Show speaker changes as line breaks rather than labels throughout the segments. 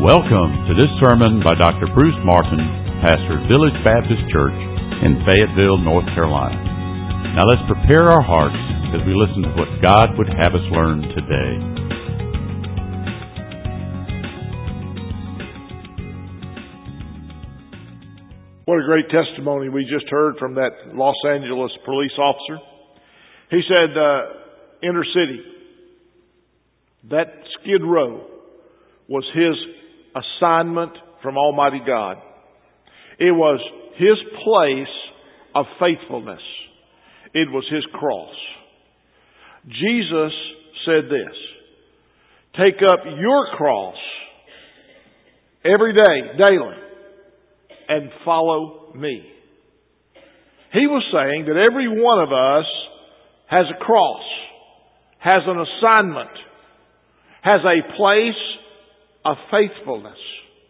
Welcome to this sermon by Dr. Bruce Martin, pastor of Village Baptist Church in Fayetteville, North Carolina. Now let's prepare our hearts as we listen to what God would have us learn today.
What a great testimony we just heard from that Los Angeles police officer. He said, inner city, that Skid Row was his assignment from Almighty God. It was his place of faithfulness. It was his cross. Jesus said this, take up your cross every day, daily, and follow me. He was saying that every one of us has a cross, has an assignment, has a place of faithfulness.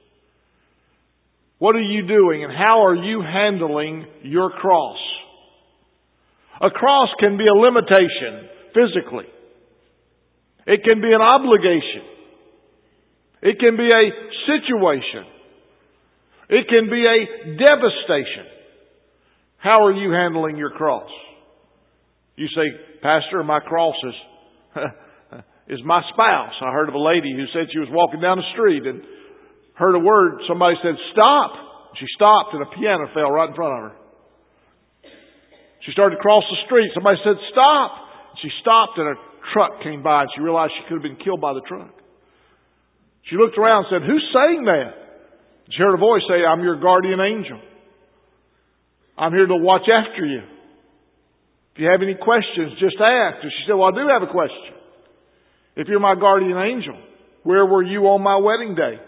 What are you doing and how are you handling your cross? A cross can be a limitation physically. It can be an obligation. It can be a situation. It can be a devastation. How are you handling your cross? You say, Pastor, my cross is my spouse. I heard of a lady who said she was walking down the street and heard a word. Somebody said, stop. She stopped and a piano fell right in front of her. She started to cross the street. Somebody said, stop. She stopped and a truck came by and she realized she could have been killed by the truck. She looked around and said, who's saying that? She heard a voice say, I'm your guardian angel. I'm here to watch after you. If you have any questions, just ask. And she said, well, I do have a question. If you're my guardian angel, where were you on my wedding day?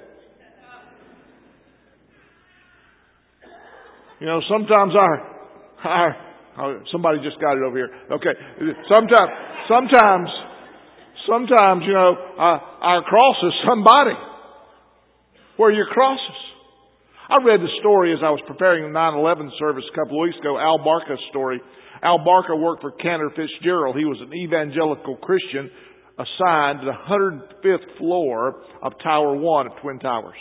You know, sometimes somebody just got it over here. Okay. Sometimes, you know, our cross is somebody. Where are your crosses? I read the story as I was preparing the 9/11 service a couple of weeks ago, Al Barka's story. Al Barka worked for Cantor Fitzgerald. He was an evangelical Christian assigned to the 105th floor of Tower 1 of Twin Towers.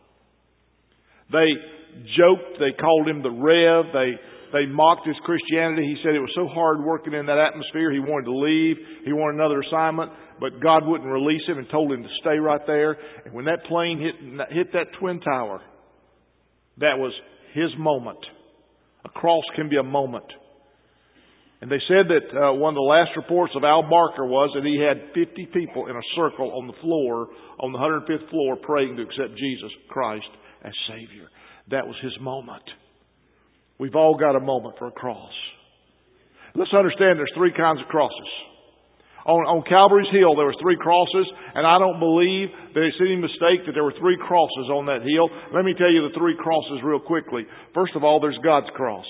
They joked, they called him the Rev, they mocked his Christianity. He said it was so hard working in that atmosphere, he wanted to leave, he wanted another assignment, but God wouldn't release him and told him to stay right there. And when that plane hit that Twin Tower, that was his moment. A cross can be a moment. And they said that one of the last reports of Al Barker was that he had 50 people in a circle on the floor, on the 105th floor, praying to accept Jesus Christ as Savior. That was his moment. We've all got a moment for a cross. Let's understand there's three kinds of crosses. On Calvary's Hill, there were three crosses, and I don't believe that it's any mistake that there were three crosses on that hill. Let me tell you the three crosses real quickly. First of all, there's God's cross.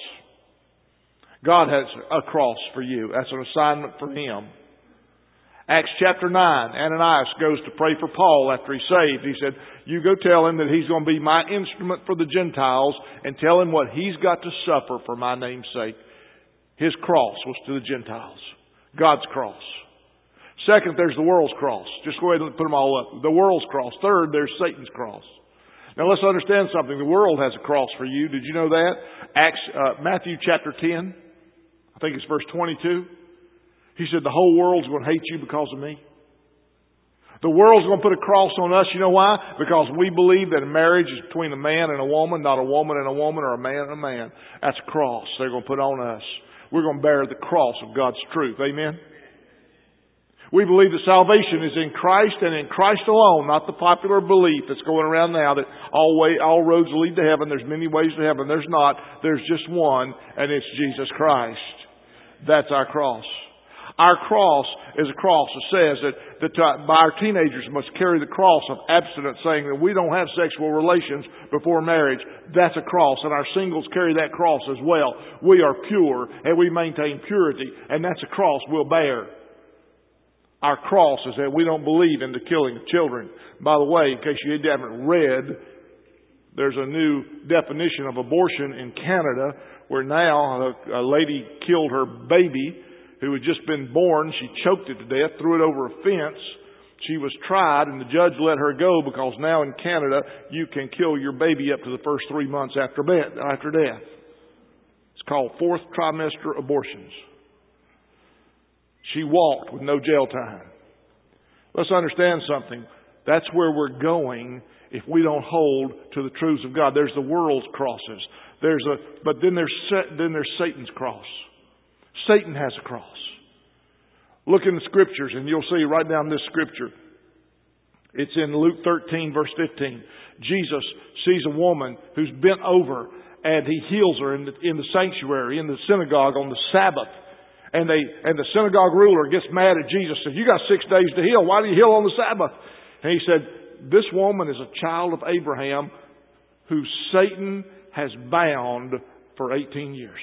God has a cross for you. That's an assignment for Him. Acts chapter 9, Ananias goes to pray for Paul after he's saved. He said, you go tell him that he's going to be my instrument for the Gentiles and tell him what he's got to suffer for my name's sake. His cross was to the Gentiles. God's cross. Second, there's the world's cross. Just go ahead and put them all up. The world's cross. Third, there's Satan's cross. Now let's understand something. The world has a cross for you. Did you know that? Matthew chapter 10. I think it's verse 22. He said the whole world's going to hate you because of me. The world's going to put a cross on us. You know why? Because we believe that a marriage is between a man and a woman, not a woman and a woman or a man and a man. That's a cross they're going to put on us. We're going to bear the cross of God's truth. Amen? We believe that salvation is in Christ and in Christ alone, not the popular belief that's going around now that all roads lead to heaven. There's many ways to heaven. There's not. There's just one, and it's Jesus Christ. That's our cross. Our cross is a cross that says that our teenagers must carry the cross of abstinence, saying that we don't have sexual relations before marriage. That's a cross, and our singles carry that cross as well. We are pure, and we maintain purity, and that's a cross we'll bear. Our cross is that we don't believe in the killing of children. By the way, in case you haven't read, there's a new definition of abortion in Canada where now a lady killed her baby who had just been born. She choked it to death, threw it over a fence, She was tried and the judge let her go because now in Canada you can kill your baby up to the first 3 months after death. It's called fourth trimester abortions. She walked with no jail time. Let's understand something. That's where we're going if we don't hold to the truths of God. There's the world's crosses. But then there's Satan's cross. Satan has a cross. Look in the Scriptures and you'll see right down this Scripture. It's in Luke 13 verse 15. Jesus sees a woman who's bent over and He heals her in the sanctuary, in the synagogue on the Sabbath. And the synagogue ruler gets mad at Jesus and says, "You got 6 days to heal. Why do you heal on the Sabbath?" And He said, "This woman is a child of Abraham who Satan has bound for 18 years.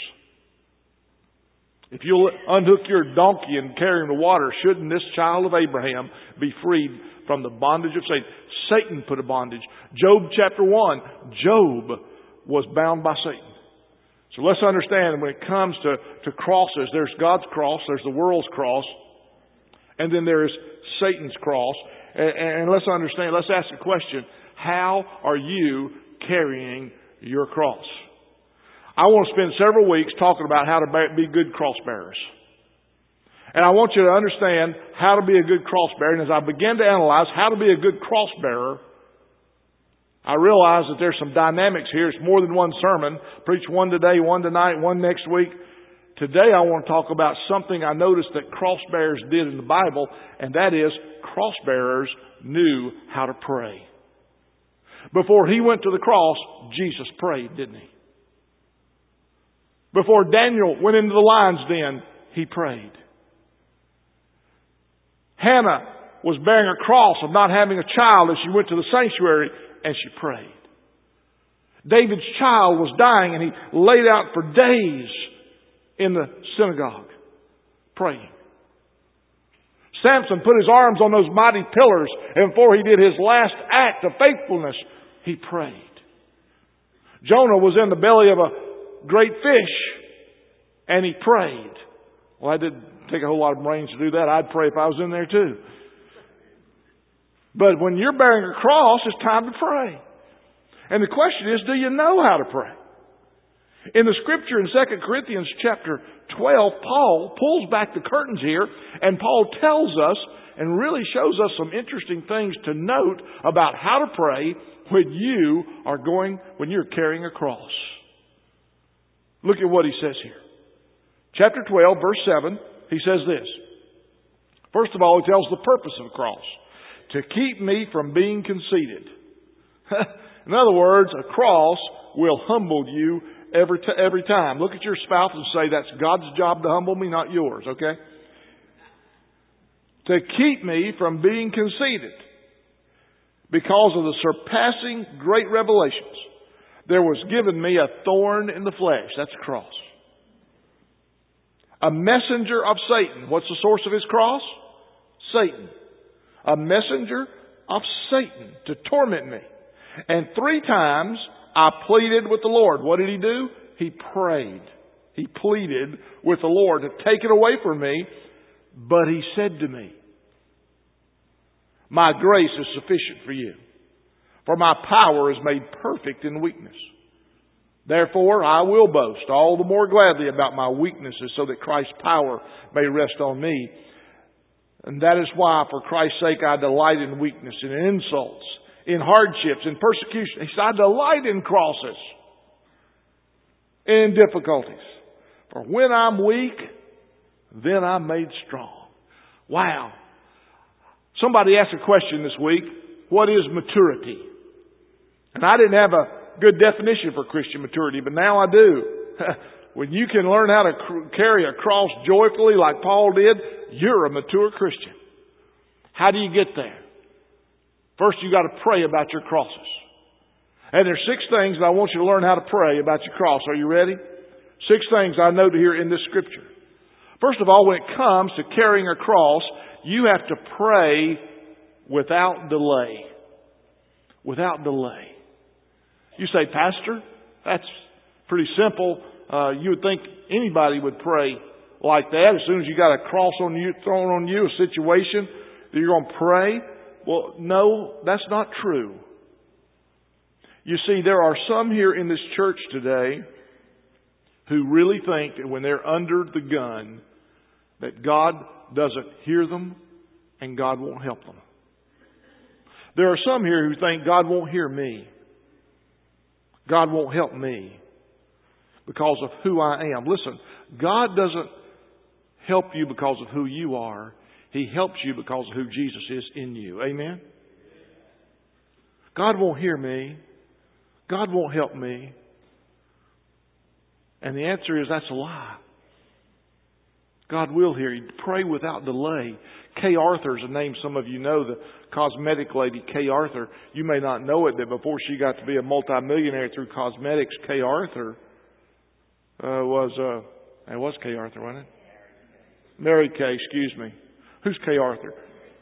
If you'll unhook your donkey and carry him to water, shouldn't this child of Abraham be freed from the bondage of Satan?" Satan put a bondage. Job chapter 1, Job was bound by Satan. So let's understand when it comes to crosses, there's God's cross, there's the world's cross, and then there's Satan's cross. And let's understand, let's ask a question. How are you carrying your cross? I want to spend several weeks talking about how to be good cross bearers. And I want you to understand how to be a good cross bearer. And as I begin to analyze how to be a good cross bearer, I realize that there's some dynamics here. It's more than one sermon. Preach one today, one tonight, one next week. Today I want to talk about something I noticed that cross bearers did in the Bible, and that is cross bearers knew how to pray. Before He went to the cross, Jesus prayed, didn't He? Before Daniel went into the lion's den, he prayed. Hannah was bearing a cross of not having a child as she went to the sanctuary, and she prayed. David's child was dying and he laid out for days in the synagogue praying. Samson put his arms on those mighty pillars, and before he did his last act of faithfulness, he prayed. Jonah was in the belly of a great fish and he prayed. Well, I didn't take a whole lot of brains to do that. I'd pray if I was in there too. But when you're bearing a cross, it's time to pray. And the question is, do you know how to pray? In the Scripture in 2 Corinthians chapter 12, Paul pulls back the curtains here, and Paul tells us and really shows us some interesting things to note about how to pray when you're carrying a cross. Look at what he says here. Chapter 12, verse 7, he says this. First of all, he tells the purpose of the cross. To keep me from being conceited. In other words, a cross will humble you every time. Look at your spouse and say, that's God's job to humble me, not yours, okay? To keep me from being conceited. Because of the surpassing great revelations, there was given me a thorn in the flesh. That's a cross. A messenger of Satan. What's the source of his cross? Satan. A messenger of Satan to torment me. And 3 times I pleaded with the Lord. What did he do? He prayed. He pleaded with the Lord to take it away from me. But he said to me, my grace is sufficient for you, for my power is made perfect in weakness. Therefore, I will boast all the more gladly about my weaknesses, so that Christ's power may rest on me. And that is why, for Christ's sake, I delight in weakness, in insults, in hardships, in persecution. He said, I delight in crosses, in difficulties. For when I'm weak, then I'm made strong. Wow. Somebody asked a question this week, what is maturity? And I didn't have a good definition for Christian maturity, but now I do. When you can learn how to carry a cross joyfully like Paul did, you're a mature Christian. How do you get there? First, you got to pray about your crosses. And there's 6 things that I want you to learn how to pray about your cross. Are you ready? 6 things I note here in this Scripture. First of all, when it comes to carrying a cross, you have to pray without delay. Without delay. You say, Pastor, that's pretty simple. You would think anybody would pray like that. As soon as you got a cross on you, thrown on you, a situation, that you're going to pray. Well, no, that's not true. You see, there are some here in this church today who really think that when they're under the gun, that God doesn't hear them and God won't help them. There are some here who think God won't hear me. God won't help me because of who I am. Listen, God doesn't help you because of who you are. He helps you because of who Jesus is in you. Amen? God won't hear me. God won't help me. And the answer is that's a lie. God will hear you. Pray without delay. Kay Arthur is a name some of you know, the cosmetic lady, Kay Arthur. You may not know it, that before she got to be a multimillionaire through cosmetics, Kay Arthur it was Kay Arthur, wasn't it? Mary Kay, excuse me. Who's Kay Arthur?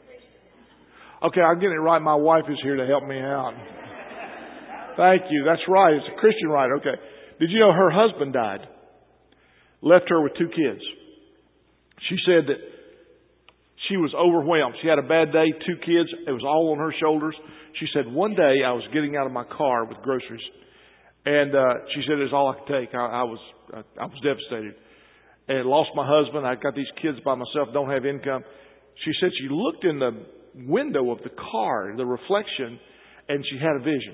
Okay, I'm getting it right. My wife is here to help me out. Thank you. That's right. It's a Christian right. Okay. Did you know her husband died? Left her with 2 kids. She said that she was overwhelmed. She had a bad day, 2 kids. It was all on her shoulders. She said, one day I was getting out of my car with groceries. And she said it was all I could take. I was devastated. And lost my husband. I got these kids by myself, don't have income. She said she looked in the window of the car, the reflection, and she had a vision.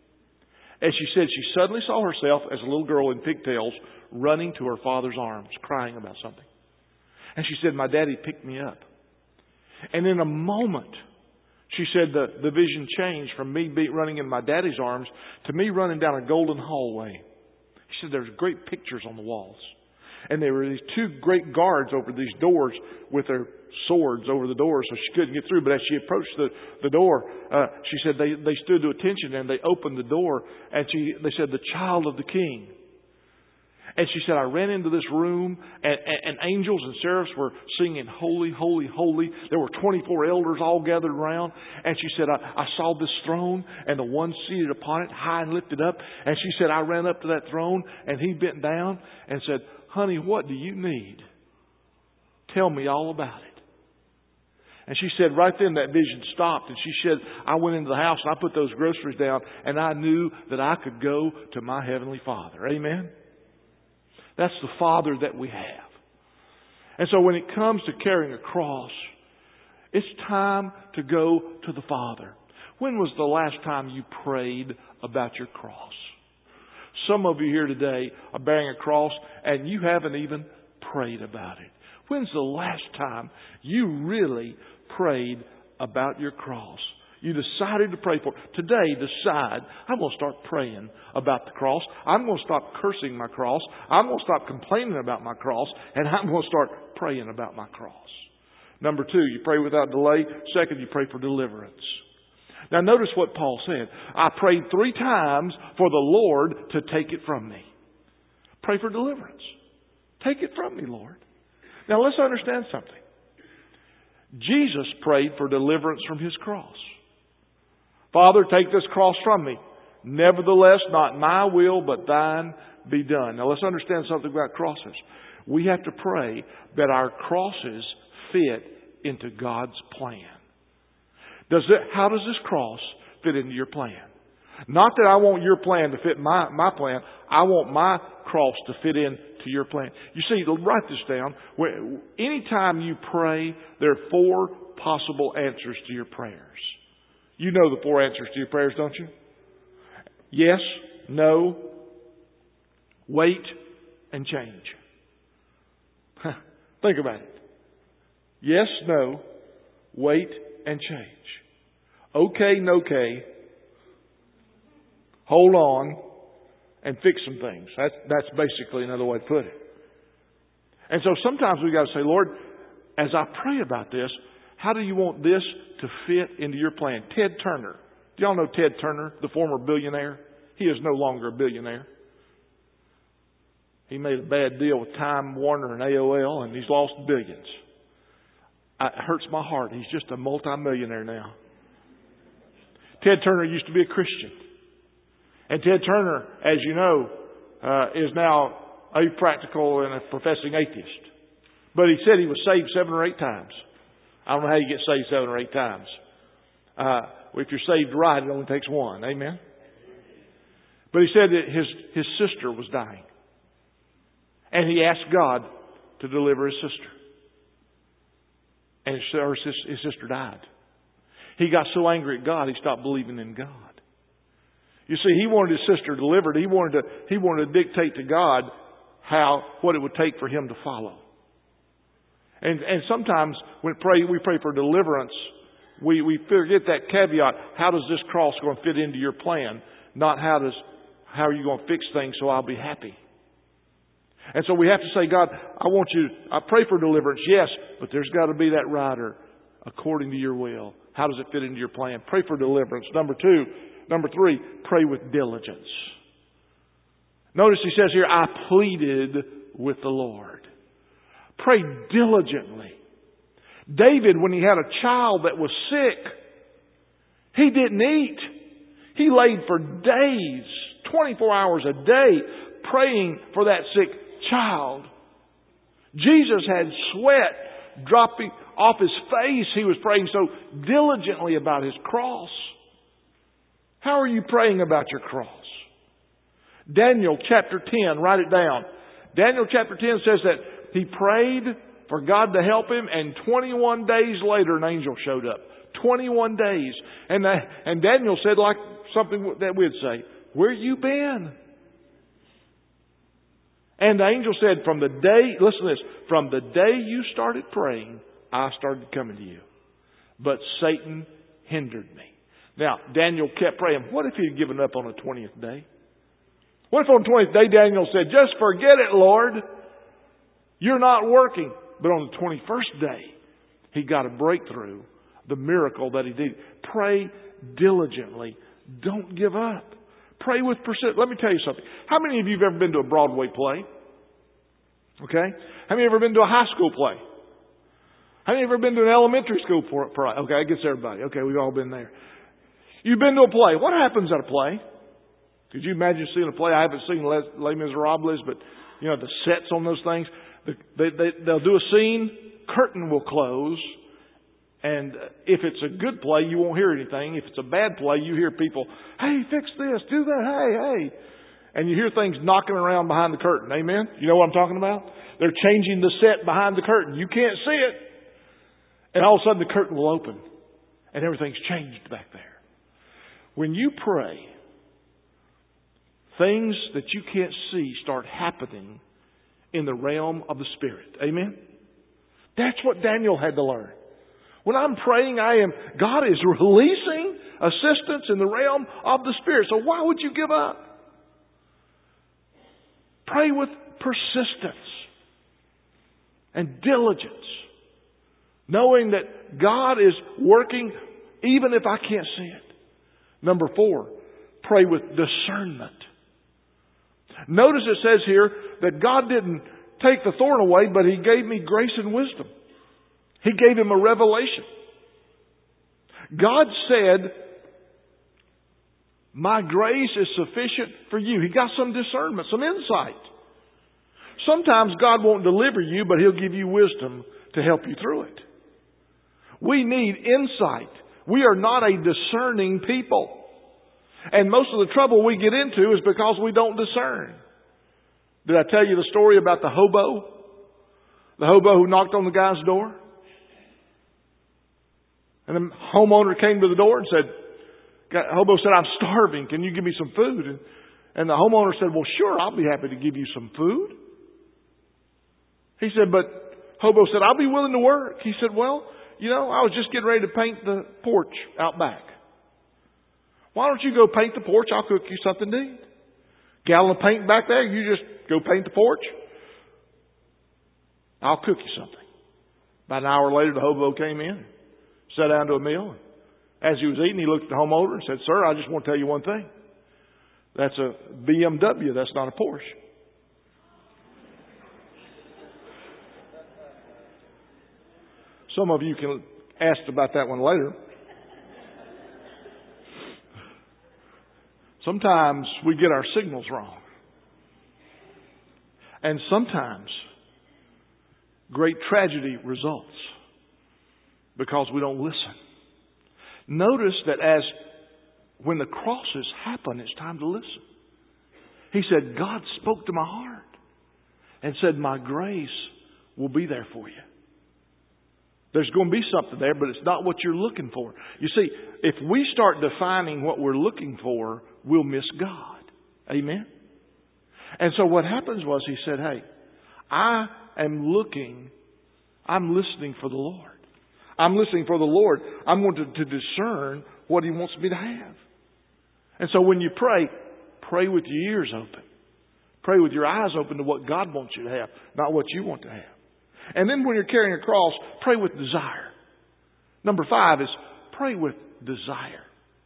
And she said she suddenly saw herself as a little girl in pigtails running to her father's arms, crying about something. And she said, my daddy picked me up. And in a moment, she said the vision changed from me running in my daddy's arms to me running down a golden hallway. She said there's great pictures on the walls. And there were these 2 great guards over these doors with their swords over the doors so she couldn't get through. But as she approached the door, she said they stood to attention and they opened the door. And they said, the child of the king. And she said, I ran into this room and angels and seraphs were singing, holy, holy, holy. There were 24 elders all gathered around. And she said, I saw this throne and the one seated upon it, high and lifted up. And she said, I ran up to that throne and he bent down and said, honey, what do you need? Tell me all about it. And she said right then that vision stopped. And she said, I went into the house and I put those groceries down and I knew that I could go to my Heavenly Father. Amen? That's the Father that we have. And so when it comes to carrying a cross, it's time to go to the Father. When was the last time you prayed about your cross? Some of you here today are bearing a cross and you haven't even prayed about it. When's the last time you really prayed about your cross? You decided to pray for it. Today, decide, I'm going to start praying about the cross. I'm going to stop cursing my cross. I'm going to stop complaining about my cross. And I'm going to start praying about my cross. Number 2, you pray without delay. Second, you pray for deliverance. Now notice what Paul said. I prayed 3 times for the Lord to take it from me. Pray for deliverance. Take it from me, Lord. Now let's understand something. Jesus prayed for deliverance from His cross. Father, take this cross from me. Nevertheless, not my will, but thine be done. Now let's understand something about crosses. We have to pray that our crosses fit into God's plan. How does this cross fit into your plan? Not that I want your plan to fit my plan. I want my cross to fit into your plan. You see, write this down. Anytime you pray, there are 4 possible answers to your prayers. You know the 4 answers to your prayers, don't you? Yes, no, wait, and change. Think about it. Yes, no, wait, and change. Okay, no, okay. Hold on and fix some things. That's basically another way to put it. And so sometimes we've got to say, Lord, as I pray about this, how do you want this to fit into your plan? Ted Turner. Do y'all know Ted Turner, the former billionaire? He is no longer a billionaire. He made a bad deal with Time Warner and AOL, and he's lost billions. It hurts my heart. He's just a multimillionaire now. Ted Turner used to be a Christian. And Ted Turner, as you know, is now a practical and a professing atheist. But he said he was saved 7 or 8 times. I don't know how you get saved 7 or 8 times. If you're saved right, it only takes one. Amen? But he said that his sister was dying. And he asked God to deliver his sister. And his sister died. He got so angry at God, he stopped believing in God. You see, he wanted his sister delivered. He wanted to dictate to God what it would take for him to follow. And sometimes when we pray for deliverance, we forget that caveat. How does this cross going to fit into your plan? Not how are you going to fix things so I'll be happy? And so we have to say, God, I pray for deliverance, yes, but there's got to be that rider according to your will. How does it fit into your plan? Pray for deliverance. Number 3, pray with diligence. Notice he says here, I pleaded with the Lord. Pray diligently. David, when he had a child that was sick, he didn't eat. He laid for days, 24 hours a day, praying for that sick child. Jesus had sweat dropping off his face. He was praying so diligently about his cross. How are you praying about your cross? Daniel chapter 10, write it down. Daniel chapter 10 says that he prayed for God to help him, and 21 days later an angel showed up. 21 days. And Daniel said like something that we'd say, where you been? And the angel said, from the day you started praying, I started coming to you. But Satan hindered me. Now, Daniel kept praying. What if he had given up on the 20th day? What if on the 20th day Daniel said, just forget it, Lord. You're not working. But on the 21st day, he got a breakthrough, the miracle that he did. Pray diligently. Don't give up. Pray with persistence. Let me tell you something. How many of you have ever been to a Broadway play? Okay. How many have ever been to a high school play? How many have ever been to an elementary school play? Okay, I guess everybody. Okay, we've all been there. You've been to a play. What happens at a play? Could you imagine seeing a play? I haven't seen Les Miserables, but you know the sets on those things. They'll do a scene, curtain will close, and if it's a good play, you won't hear anything. If it's a bad play, you hear people, hey, fix this, do that, hey. And you hear things knocking around behind the curtain. Amen? You know what I'm talking about? They're changing the set behind the curtain. You can't see it. And all of a sudden the curtain will open, and everything's changed back there. When you pray, things that you can't see start happening in the realm of the Spirit. Amen? That's what Daniel had to learn. When I'm praying, God is releasing assistance in the realm of the Spirit. So why would you give up? Pray with persistence and diligence, knowing that God is working even if I can't see it. Number 4, pray with discernment. Notice it says here that God didn't take the thorn away, but He gave me grace and wisdom. He gave him a revelation. God said, my grace is sufficient for you. He got some discernment, some insight. Sometimes God won't deliver you, but He'll give you wisdom to help you through it. We need insight. We are not a discerning people. And most of the trouble we get into is because we don't discern. Did I tell you the story about the hobo? The hobo who knocked on the guy's door? And the homeowner came to the door and said, hobo said, I'm starving. Can you give me some food? And the homeowner said, well, sure, I'll be happy to give you some food. He said, but hobo said, I'll be willing to work. He said, well, I was just getting ready to paint the porch out back. Why don't you go paint the porch? I'll cook you something to eat. Gallon of paint back there, you just go paint the porch. I'll cook you something. About an hour later, the hobo came in, sat down to a meal. As he was eating, he looked at the homeowner and said, sir, I just want to tell you one thing. That's a BMW. That's not a Porsche. Some of you can ask about that one later. Sometimes we get our signals wrong. And sometimes great tragedy results because we don't listen. Notice that as when the crosses happen, it's time to listen. He said, God spoke to my heart and said, my grace will be there for you. There's going to be something there, but it's not what you're looking for. You see, if we start defining what we're looking for, we'll miss God. Amen? And so what happens was he said, hey, I'm listening for the Lord. I'm listening for the Lord. I'm going to discern what He wants me to have. And so when you pray with your ears open. Pray with your eyes open to what God wants you to have, not what you want to have. And then when you're carrying a cross, pray with desire. Number 5 is pray with desire.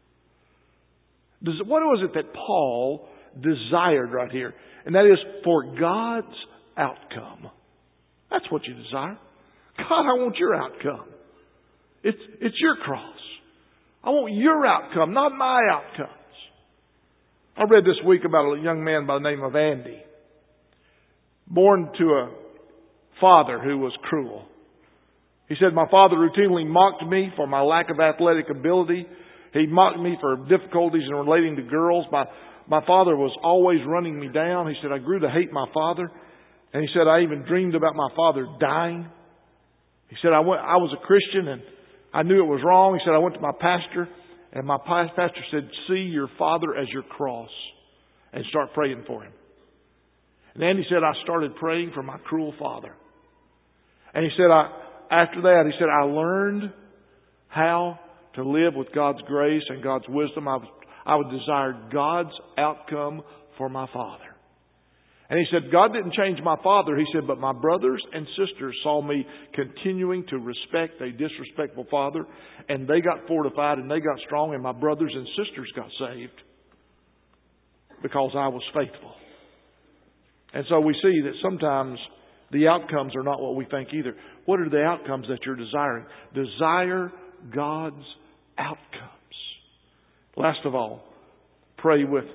What was it that Paul desired right here? And that is for God's outcome. That's what you desire. God, I want your outcome. It's your cross. I want your outcome, not my outcomes. I read this week about a young man by the name of Andy, born to a father who was cruel. He said, my father routinely mocked me for my lack of athletic ability. He mocked me for difficulties in relating to girls. My father was always running me down. He said, I grew to hate my father. And he said, I even dreamed about my father dying. He said, I was a Christian and I knew it was wrong. He said, I went to my pastor and my pastor said, see your father as your cross and start praying for him. And Andy said, I started praying for my cruel father. And he said, after that, he said, I learned how to live with God's grace and God's wisdom. I would desire God's outcome for my father. And he said, God didn't change my father. He said, but my brothers and sisters saw me continuing to respect a disrespectful father. And they got fortified and they got strong. And my brothers and sisters got saved because I was faithful. And so we see that sometimes the outcomes are not what we think either. What are the outcomes that you're desiring? Desire God's outcomes. Last of all, pray with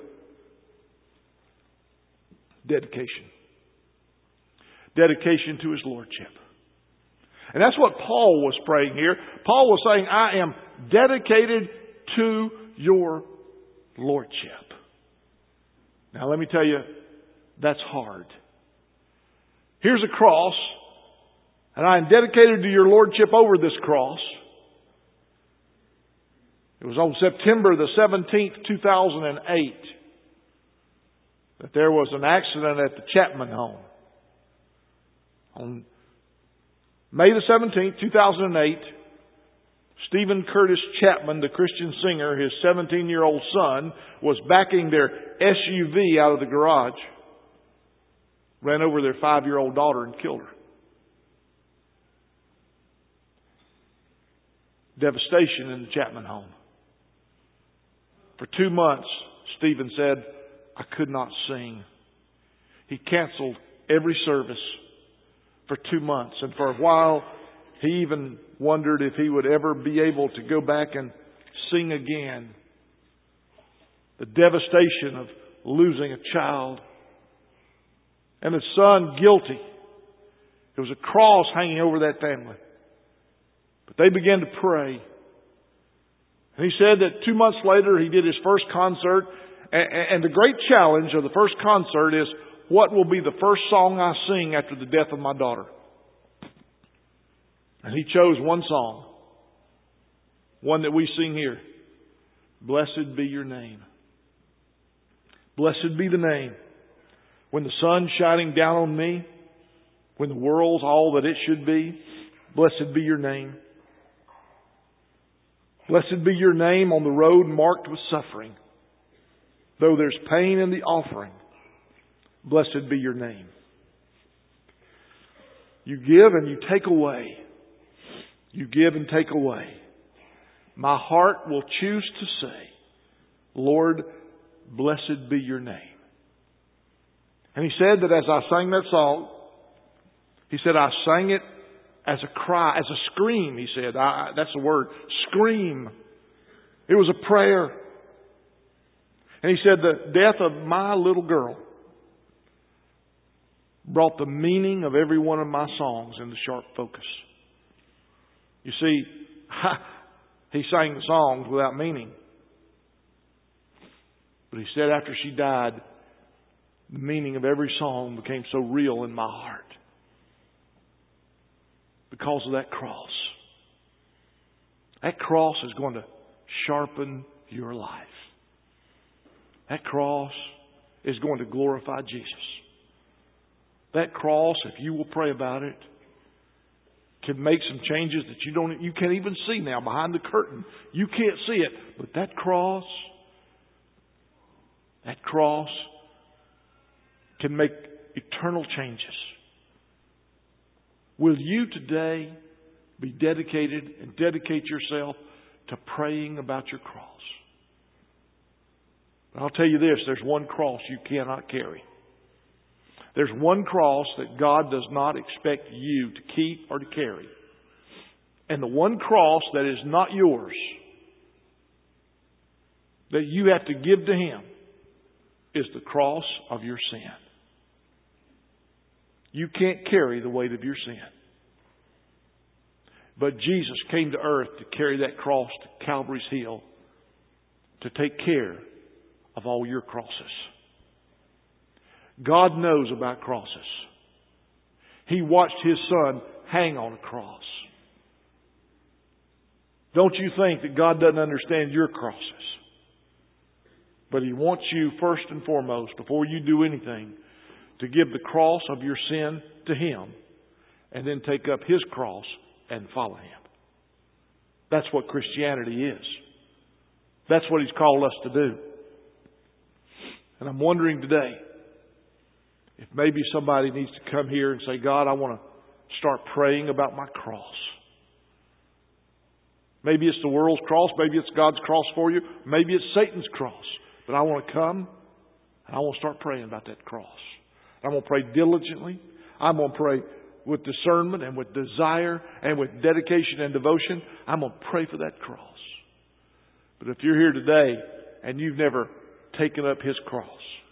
dedication. Dedication to His Lordship. And that's what Paul was praying here. Paul was saying, I am dedicated to your Lordship. Now let me tell you, that's hard. Here's a cross, and I am dedicated to your Lordship over this cross. It was on September the 17th, 2008, that there was an accident at the Chapman home. On May the 17th, 2008, Stephen Curtis Chapman, the Christian singer, his 17-year-old son, was backing their SUV out of the garage, ran over their 5-year-old daughter and killed her. Devastation in the Chapman home. For 2 months, Stephen said, I could not sing. He canceled every service for 2 months. And for a while, he even wondered if he would ever be able to go back and sing again. The devastation of losing a child. And the son guilty. There was a cross hanging over that family. But they began to pray. And he said that 2 months later he did his first concert. And the great challenge of the first concert is, what will be the first song I sing after the death of my daughter? And he chose one song. One that we sing here. Blessed be your name. Blessed be the name. When the sun's shining down on me, when the world's all that it should be, blessed be your name. Blessed be your name on the road marked with suffering. Though there's pain in the offering, blessed be your name. You give and you take away. You give and take away. My heart will choose to say, Lord, blessed be your name. And he said that as I sang that song, he said I sang it as a cry, as a scream, he said. That's the word, scream. It was a prayer. And he said the death of my little girl brought the meaning of every one of my songs into sharp focus. You see, he sang the songs without meaning. But he said after she died, the meaning of every song became so real in my heart. Because of that cross. That cross is going to sharpen your life. That cross is going to glorify Jesus. That cross, if you will pray about it, can make some changes that you can't even see now behind the curtain. You can't see it. But that cross can make eternal changes. Will you today be dedicated and dedicate yourself to praying about your cross? But I'll tell you this, there's one cross you cannot carry. There's one cross that God does not expect you to keep or to carry. And the one cross that is not yours, that you have to give to Him, is the cross of your sin. You can't carry the weight of your sin. But Jesus came to earth to carry that cross to Calvary's Hill, to take care of all your crosses. God knows about crosses. He watched His Son hang on a cross. Don't you think that God doesn't understand your crosses? But He wants you first and foremost, before you do anything, to give the cross of your sin to Him and then take up His cross and follow Him. That's what Christianity is. That's what He's called us to do. And I'm wondering today if maybe somebody needs to come here and say, God, I want to start praying about my cross. Maybe it's the world's cross. Maybe it's God's cross for you. Maybe it's Satan's cross. But I want to come and I want to start praying about that cross. I'm going to pray diligently. I'm going to pray with discernment and with desire and with dedication and devotion. I'm going to pray for that cross. But if you're here today and you've never taken up His cross,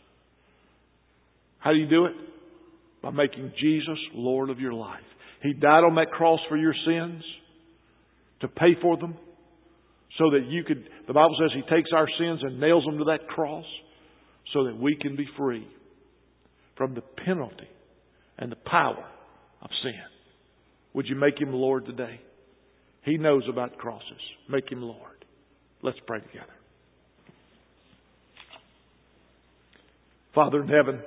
how do you do it? By making Jesus Lord of your life. He died on that cross for your sins, to pay for them, so that you could, the Bible says He takes our sins and nails them to that cross so that we can be free from the penalty and the power of sin. Would you make Him Lord today? He knows about crosses. Make Him Lord. Let's pray together. Father in heaven,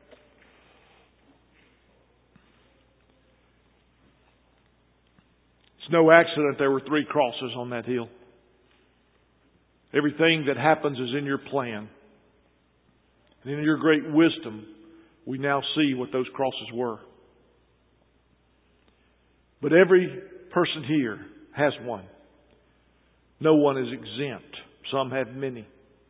it's no accident there were 3 crosses on that hill. Everything that happens is in your plan. And in your great wisdom, we now see what those crosses were. But every person here has one. No one is exempt. Some have many.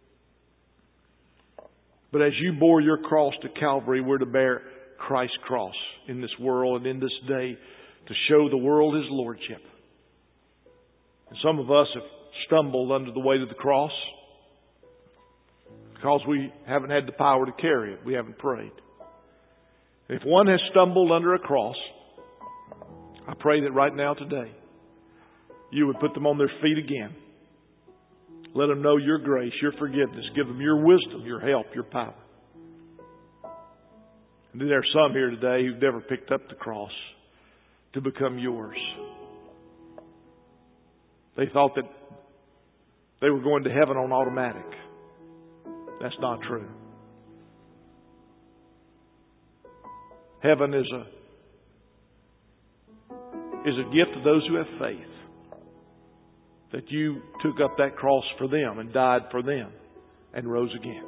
But as you bore your cross to Calvary, we're to bear Christ's cross in this world and in this day to show the world His Lordship. And some of us have stumbled under the weight of the cross because we haven't had the power to carry it. We haven't prayed. If one has stumbled under a cross, I pray that right now today you would put them on their feet again. Let them know your grace, your forgiveness. Give them your wisdom, your help, your power. And then there are some here today who've never picked up the cross to become yours. They thought that they were going to heaven on automatic. That's not true. Heaven is a gift to those who have faith. That you took up that cross for them and died for them and rose again.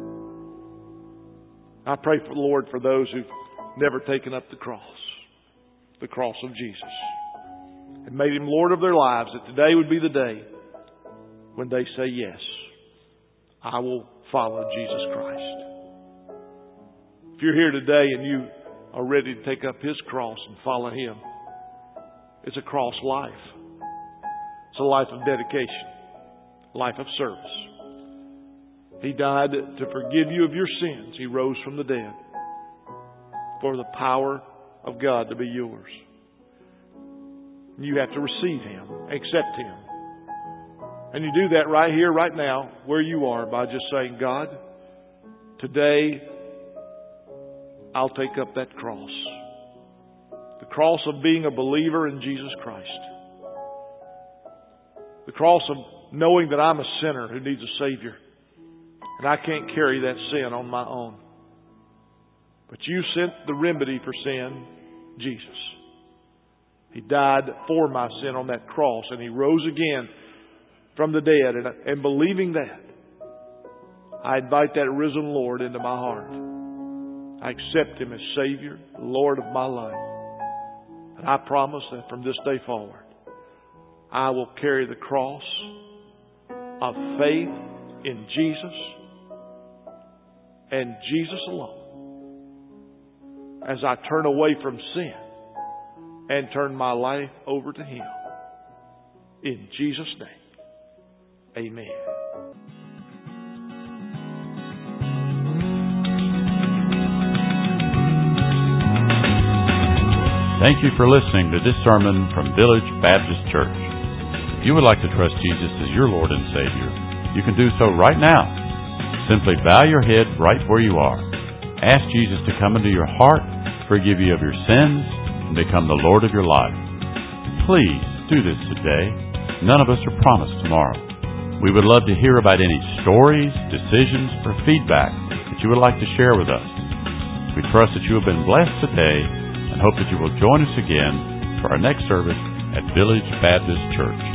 I pray for the Lord for those who've never taken up the cross of Jesus, and made Him Lord of their lives, that today would be the day when they say, yes, I will follow Jesus Christ. If you're here today and you are ready to take up His cross and follow Him, it's a cross life. It's a life of dedication, life of service. He died to forgive you of your sins. He rose from the dead for the power of God to be yours. You have to receive Him, accept Him. And you do that right here, right now, where you are, by just saying, God, today I'll take up that cross. The cross of being a believer in Jesus Christ. The cross of knowing that I'm a sinner who needs a Savior. And I can't carry that sin on my own. But you sent the remedy for sin, Jesus. He died for my sin on that cross, and He rose again from the dead. And believing that, I invite that risen Lord into my heart. I accept Him as Savior, Lord of my life. And I promise that from this day forward, I will carry the cross of faith in Jesus and Jesus alone as I turn away from sin and turn my life over to Him. In Jesus' name, amen.
Thank you for listening to this sermon from Village Baptist Church. If you would like to trust Jesus as your Lord and Savior, you can do so right now. Simply bow your head right where you are. Ask Jesus to come into your heart, forgive you of your sins, and become the Lord of your life. Please do this today. None of us are promised tomorrow. We would love to hear about any stories, decisions, or feedback that you would like to share with us. We trust that you have been blessed today and hope that you will join us again for our next service at Village Baptist Church.